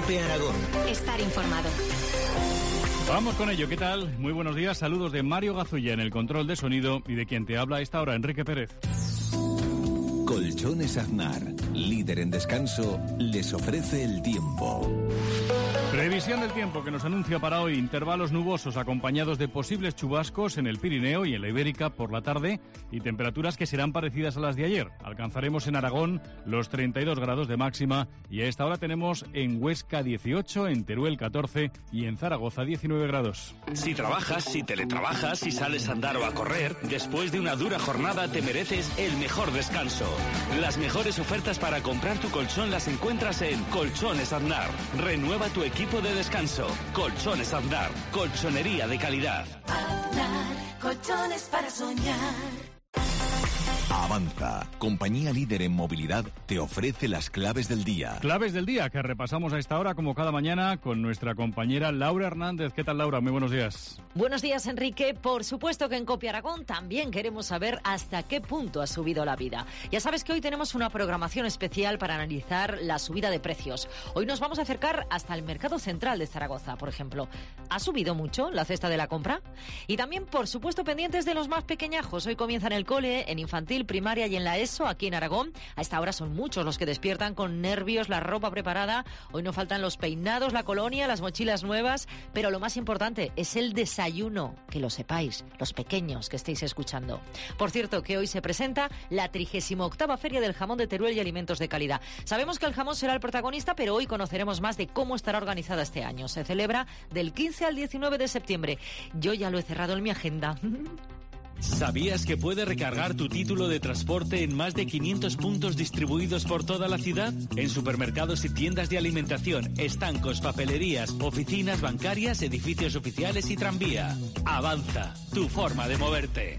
COPE Aragón. Estar informado. Vamos con ello, ¿qué tal? Muy buenos días, saludos de Mario Gazulla en el control de sonido y de quien te habla a esta hora, Enrique Pérez. Colchones Aznar, líder en descanso, les ofrece el tiempo. Previsión del tiempo que nos anuncia para hoy intervalos nubosos acompañados de posibles chubascos en el Pirineo y en la Ibérica por la tarde y temperaturas que serán parecidas a las de ayer. Alcanzaremos en Aragón los 32 grados de máxima y a esta hora tenemos en Huesca 18, en Teruel 14 y en Zaragoza 19 grados. Si trabajas, si teletrabajas, si sales a andar o a correr, después de una dura jornada te mereces el mejor descanso. Las mejores ofertas para comprar tu colchón las encuentras en Colchones Aznar. Renueva tu equipo de descanso. Colchones Aznar, colchonería de calidad. Aznar, colchones para soñar. Avanza, compañía líder en movilidad, te ofrece las claves del día. Claves del día que repasamos a esta hora como cada mañana con nuestra compañera Laura Hernández. ¿Qué tal, Laura? Muy buenos días. Buenos días, Enrique. Por supuesto que en COPE Aragón también queremos saber hasta qué punto ha subido la vida. Ya sabes que hoy tenemos una programación especial para analizar la subida de precios. Hoy nos vamos a acercar hasta el Mercado Central de Zaragoza, por ejemplo. ¿Ha subido mucho la cesta de la compra? Y también, por supuesto, pendientes de los más pequeñajos. Hoy comienzan el cole, en infantil, primaria y en la ESO, aquí en Aragón. A esta hora son muchos los que despiertan con nervios, la ropa preparada. Hoy no faltan los peinados, la colonia, las mochilas nuevas, pero lo más importante es el desayuno, que lo sepáis, los pequeños que estéis escuchando. Por cierto, que hoy se presenta la 38ª Feria del Jamón de Teruel y Alimentos de Calidad. Sabemos que el jamón será el protagonista, pero hoy conoceremos más de cómo estará organizada este año. Se celebra del 15 al 19 de septiembre. Yo ya lo he cerrado en mi agenda. ¿Sabías que puedes recargar tu título de transporte en más de 500 puntos distribuidos por toda la ciudad? En supermercados y tiendas de alimentación, estancos, papelerías, oficinas bancarias, edificios oficiales y tranvía. Avanza, tu forma de moverte.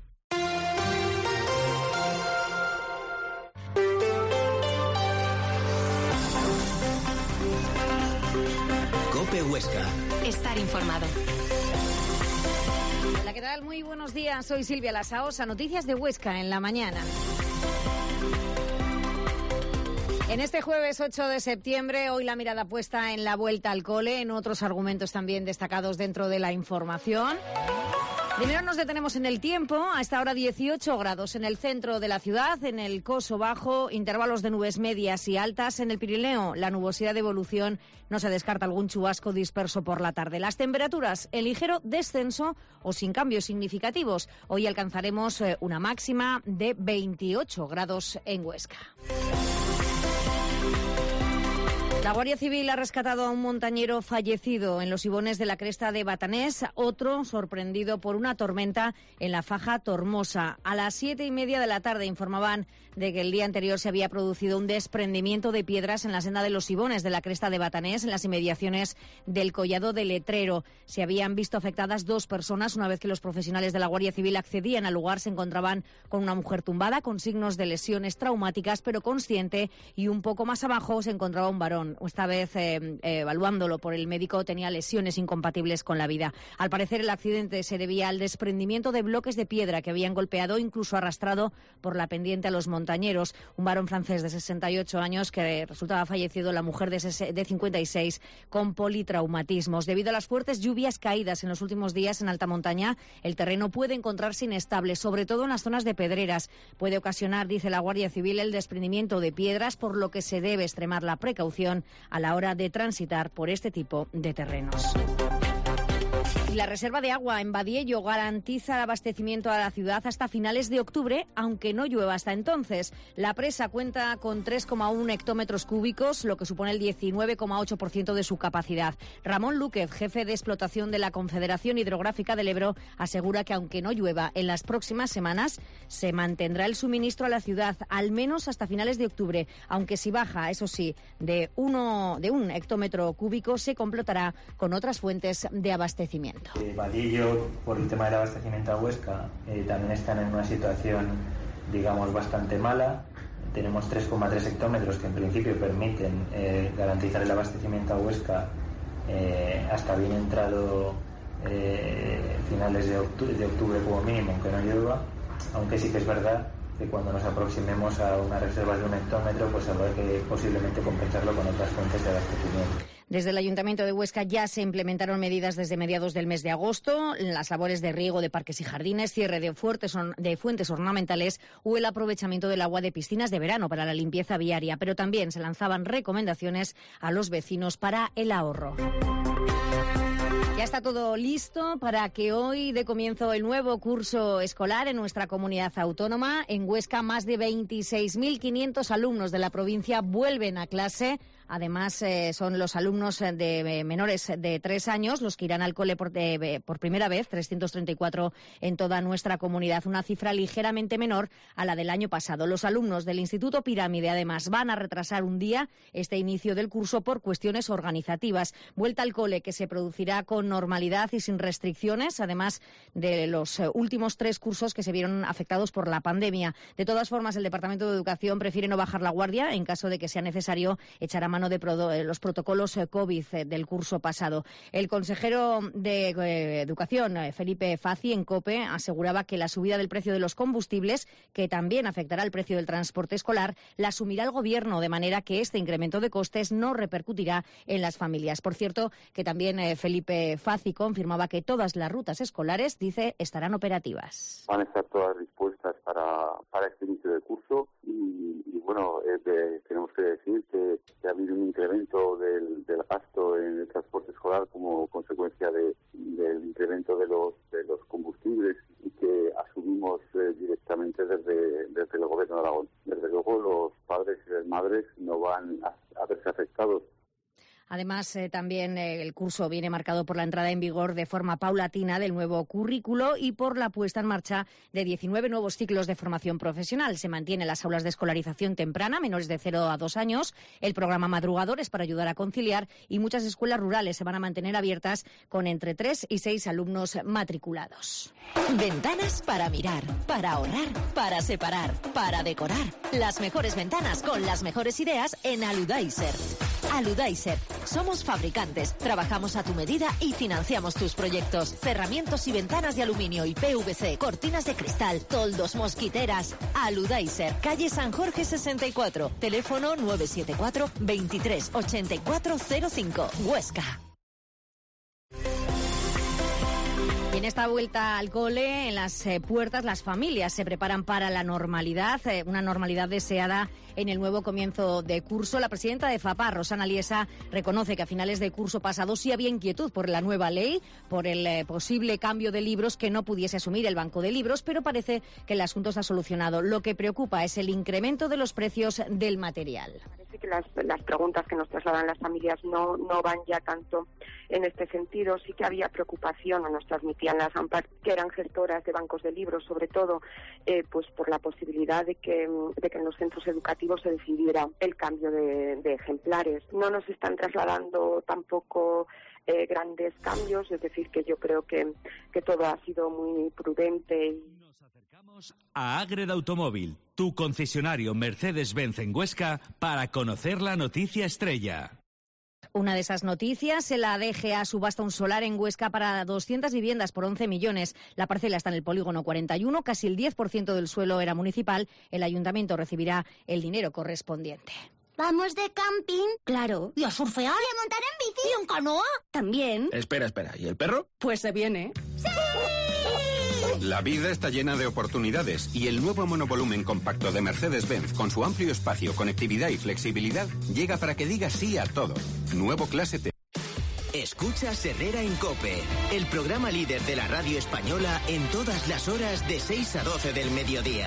COPE Huesca. Estar informado. Hola, ¿qué tal? Muy buenos días. Soy Silvia Lasaosa. Noticias de Huesca en la mañana. En este jueves 8 de septiembre, hoy la mirada puesta en la vuelta al cole, en otros argumentos también destacados dentro de la información. Primero nos detenemos en el tiempo. A esta hora 18 grados en el centro de la ciudad, en el Coso Bajo, intervalos de nubes medias y altas. En el Pirineo, la nubosidad de evolución, no se descarta algún chubasco disperso por la tarde. Las temperaturas, en ligero descenso o sin cambios significativos. Hoy alcanzaremos una máxima de 28 grados en Huesca. La Guardia Civil ha rescatado a un montañero fallecido en los Ibones de la Cresta de Batanés, otro sorprendido por una tormenta en la Faja Tormosa. A las 7:30 de la tarde informaban de que el día anterior se había producido un desprendimiento de piedras en la senda de los Ibones de la Cresta de Batanés, en las inmediaciones del Collado de Letrero. Se habían visto afectadas 2 personas. Una vez que los profesionales de la Guardia Civil accedían al lugar, se encontraban con una mujer tumbada, con signos de lesiones traumáticas, pero consciente, y un poco más abajo se encontraba un varón. Esta vez, evaluándolo por el médico, tenía lesiones incompatibles con la vida. Al parecer, el accidente se debía al desprendimiento de bloques de piedra que habían golpeado, incluso arrastrado por la pendiente a los montañeros. Un varón francés de 68 años que resultaba fallecido, la mujer de 56 con politraumatismos. Debido a las fuertes lluvias caídas en los últimos días en alta montaña, el terreno puede encontrarse inestable, sobre todo en las zonas de pedreras. Puede ocasionar, dice la Guardia Civil, el desprendimiento de piedras, por lo que se debe extremar la precaución a la hora de transitar por este tipo de terrenos. Y la reserva de agua en Badiello garantiza el abastecimiento a la ciudad hasta finales de octubre, aunque no llueva hasta entonces. La presa cuenta con 3,1 hectómetros cúbicos, lo que supone el 19,8% de su capacidad. Ramón Lúquez, jefe de explotación de la Confederación Hidrográfica del Ebro, asegura que aunque no llueva en las próximas semanas, se mantendrá el suministro a la ciudad al menos hasta finales de octubre, aunque si baja, eso sí, de un hectómetro cúbico, se completará con otras fuentes de abastecimiento. Vadillo, por el tema del abastecimiento a Huesca, también están en una situación, digamos, bastante mala. Tenemos 3,3 hectómetros que en principio permiten garantizar el abastecimiento a Huesca hasta bien entrado finales de octubre como mínimo, aunque no llueva. Aunque sí que es verdad que cuando nos aproximemos a unas reservas de un hectómetro, pues habrá que posiblemente compensarlo con otras fuentes de abastecimiento. Desde el Ayuntamiento de Huesca ya se implementaron medidas desde mediados del mes de agosto, las labores de riego de parques y jardines, cierre de fuentes ornamentales o el aprovechamiento del agua de piscinas de verano para la limpieza viaria, pero también se lanzaban recomendaciones a los vecinos para el ahorro. Ya está todo listo para que hoy dé comienzo el nuevo curso escolar en nuestra comunidad autónoma. En Huesca, más de 26.500 alumnos de la provincia vuelven a clase. Además, son los alumnos de menores de 3 años los que irán al cole por primera vez, 334 en toda nuestra comunidad, una cifra ligeramente menor a la del año pasado. Los alumnos del Instituto Pirámide, además, van a retrasar un día este inicio del curso por cuestiones organizativas. Vuelta al cole que se producirá con normalidad y sin restricciones, además de los últimos 3 cursos que se vieron afectados por la pandemia. De todas formas, el Departamento de Educación prefiere no bajar la guardia en caso de que sea necesario echar a mano de los protocolos COVID del curso pasado. El consejero de Educación, Felipe Fazi, en COPE, aseguraba que la subida del precio de los combustibles, que también afectará el precio del transporte escolar, la asumirá el Gobierno, de manera que este incremento de costes no repercutirá en las familias. Por cierto, que también Felipe Fazi confirmaba que todas las rutas escolares, dice, estarán operativas. Van a estar todas dispuestas para este inicio de curso y bueno, tenemos que decir que ha habido un incremento del gasto en el transporte escolar como consecuencia del incremento de los combustibles y que asumimos directamente desde el Gobierno de Aragón. Desde luego los padres y las madres no van a verse afectados. Además, también el curso viene marcado por la entrada en vigor de forma paulatina del nuevo currículo y por la puesta en marcha de 19 nuevos ciclos de formación profesional. Se mantienen las aulas de escolarización temprana, menores de 0 a 2 años, el programa Madrugadores para ayudar a conciliar y muchas escuelas rurales se van a mantener abiertas con entre 3 y 6 alumnos matriculados. Ventanas para mirar, para ahorrar, para separar, para decorar. Las mejores ventanas con las mejores ideas en Aludaiser. Aludaiser. Somos fabricantes, trabajamos a tu medida y financiamos tus proyectos. Cerramientos y ventanas de aluminio y PVC, cortinas de cristal, toldos, mosquiteras. Aludaiser, calle San Jorge 64, teléfono 974 23 84 05, Huesca. Y en esta vuelta al cole, en las puertas, las familias se preparan para la normalidad, una normalidad deseada en el nuevo comienzo de curso. La presidenta de FAPA, Rosana Liesa, reconoce que a finales de curso pasado sí había inquietud por la nueva ley, por el posible cambio de libros que no pudiese asumir el Banco de Libros, pero parece que el asunto está solucionado. Lo que preocupa es el incremento de los precios del material. Parece que las preguntas que nos trasladan las familias no van ya tanto en este sentido. Sí que había preocupación, o nos transmitían las AMPAs, que eran gestoras de bancos de libros, sobre todo pues por la posibilidad de que en los centros educativos se decidiera el cambio de ejemplares. No nos están trasladando tampoco grandes cambios, es decir, que yo creo que todo ha sido muy prudente. Nos acercamos a Ágreda Automóvil, tu concesionario Mercedes-Benz en Huesca, para conocer la noticia estrella. Una de esas noticias, la DGA subasta un solar en Huesca para 200 viviendas por 11 millones. La parcela está en el polígono 41, casi el 10% del suelo era municipal. El ayuntamiento recibirá el dinero correspondiente. ¿Vamos de camping? Claro. ¿Y a surfear? ¿Y a montar en bici? ¿Y en canoa? También. Espera. ¿Y el perro? Pues se viene. ¡Sí! La vida está llena de oportunidades y el nuevo monovolumen compacto de Mercedes-Benz, con su amplio espacio, conectividad y flexibilidad, llega para que digas sí a todo. Nuevo Clase T. Escucha Herrera en COPE, el programa líder de la radio española en todas las horas de 6 a 12 del mediodía.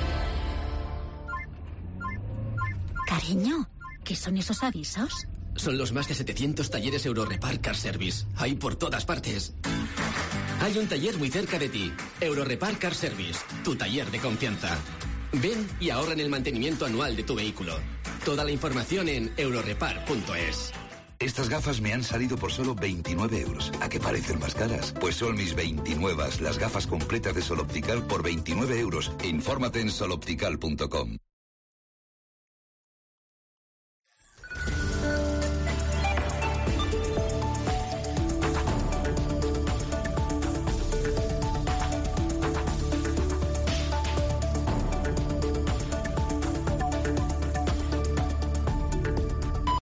Cariño, ¿qué son esos avisos? Son los más de 700 talleres Eurorepar Car Service. Hay por todas partes. Hay un taller muy cerca de ti. Eurorepar Car Service, tu taller de confianza. Ven y ahorra en el mantenimiento anual de tu vehículo. Toda la información en eurorepar.es. Estas gafas me han salido por solo 29 euros. ¿A qué parecen más caras? Pues son mis 29, las gafas completas de Sol Optical por 29 euros. Infórmate en soloptical.com.